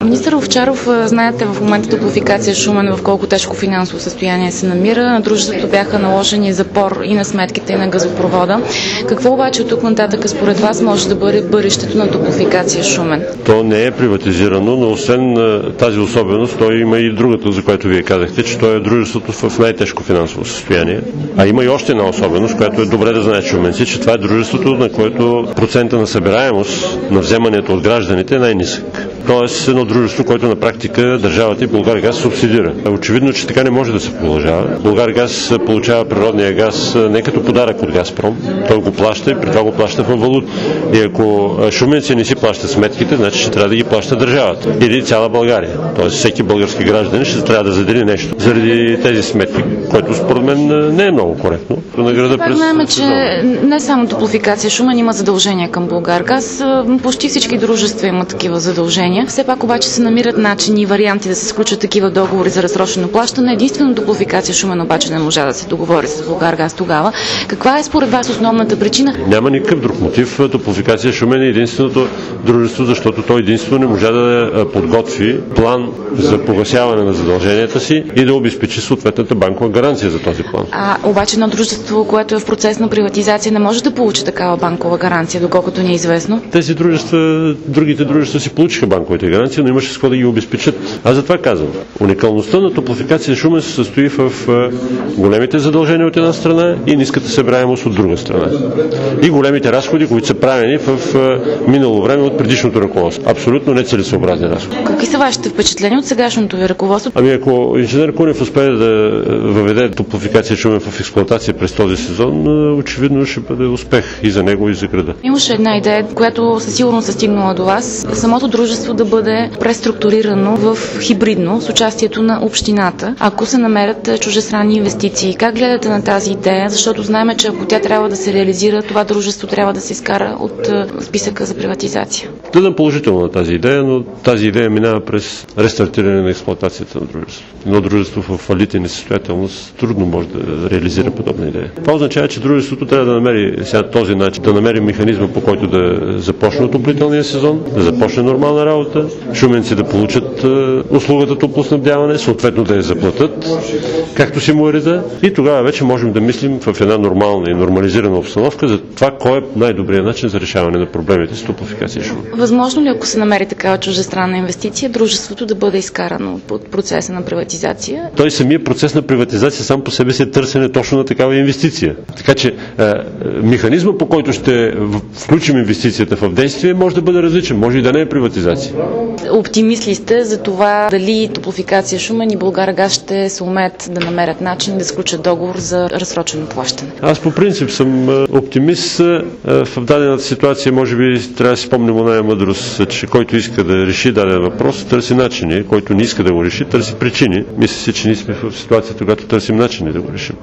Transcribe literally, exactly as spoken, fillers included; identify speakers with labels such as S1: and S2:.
S1: Министър Овчаров, знаете в момента Топлофикация Шумен в колко тежко финансово състояние се намира. На дружеството бяха наложени запор и на сметките, и на газопровода. Какво обаче от тук нататък според вас може да бъде бъдещето на Топлофикация Шумен?
S2: То не е приватизирано, но освен тази особеност, той има и другата, за която вие казахте, че то е дружеството в най-тежко финансово състояние. А има и още една особеност, която е добре да знае шуменци, че това е дружеството, на което процента на събираемост на вземането от гражданите е най-нисък. Тоест едно дружество, което на практика държавата и Булгаргаз субсидира. Очевидно, че така не може да се продължава. Булгаргаз получава природния газ не като подарък от Газпром. Той го плаща и при това го плаща в валута. И ако шуменци не си плащат сметките, значи ще трябва да ги плаща държавата. Или цяла България. Тоест всеки български гражданин ще трябва да задели нещо заради тези сметки, което според мен не е много коректно.
S1: Пак знаем, че не само Топлофикация Шумен има задължения към Булгаргаз. Почти всички дружества имат такива задължения. Все пак обаче се намират начини и варианти да се сключат такива договори за разсрочено плащане. Единствено Топлофикация Шумен обаче не можа да се договори с Булгаргаз тогава. Каква е според вас основната причина?
S2: Няма никакъв друг мотив. Топлофикация Шумен е единственото дружество, защото той единствено не можа да подготви план за погасяване на задълженията си и да обезпечи съответната банкова гаранция за този план.
S1: А обаче едно дружество, което е в процес на приватизация, не може да получи такава банкова гаранция, доколкото ни е известно.
S2: Тези дружества, другите дружества си получиха банковите гаранции, но имаше с какво да ги обезпечат. Аз затова казвам. Уникалността на Топлофикация Шумен се състои в големите задължения от една страна и ниската събираемост от друга страна. И големите разходи, които са правени в минало време от предишното ръководство. Абсолютно нецелесъобразни разходи.
S1: Какви са вашите впечатления от сегашното ви ръководство?
S2: Ами ако инженер Кунев успее да въведе Топлофикация Шумен в експлоатация през този сезон, очевидно ще бъде успех и за него, и за града.
S1: Имаше една идея, която със сигурност е стигнала до вас. Самото дружество да бъде преструктурирано в хибридно с участието на общината, ако се намерят чуждестранни инвестиции. Как гледате на тази идея? Защото знаем, че ако тя трябва да се реализира, това дружество трябва да се изкара от списъка за приватизация.
S2: Гледам положително на тази идея, но тази идея минава през рестартиране на експлоатацията на дружеството. Едно дружество в фалит и несъстоятелност трудно може да реализира подобна идея. Това означава, че дружеството трябва да намери сега този начин, да намери механизма, по който да започне отоплителния сезон, да започне нормална работа, шуменци да получат е, услугата топлоснабдяване, съответно да я заплатят, както си му е реда. И тогава вече можем да мислим в една нормална и нормализирана обстановка за това, кой е най-добрият начин за решаване на проблемите с Топлофикация Шумен.
S1: Възможно ли, ако се намери такава чуждестранна инвестиция, дружеството да бъде изкарано от процеса на приватизация?
S2: Той самия процес на приватизация сам по себе си е търсене точно на такава инвестиция. Така че е, механизма, по който ще включим инвестицията в действие, може да бъде различен, може и да не е приватизация.
S1: Оптимист ли сте за това дали Топлофикация Шумен и Булгаргаз ще се умеят да намерят начин да сключат договор за разсрочено плащане?
S2: Аз по принцип съм оптимист. В дадената ситуация може би трябва да си спомним оная мъдрост, че който иска да реши даден въпрос, търси начини, който не иска да го реши, търси причини. Мисля си, че ние сме в ситуацията, когато търсим начини да го решим.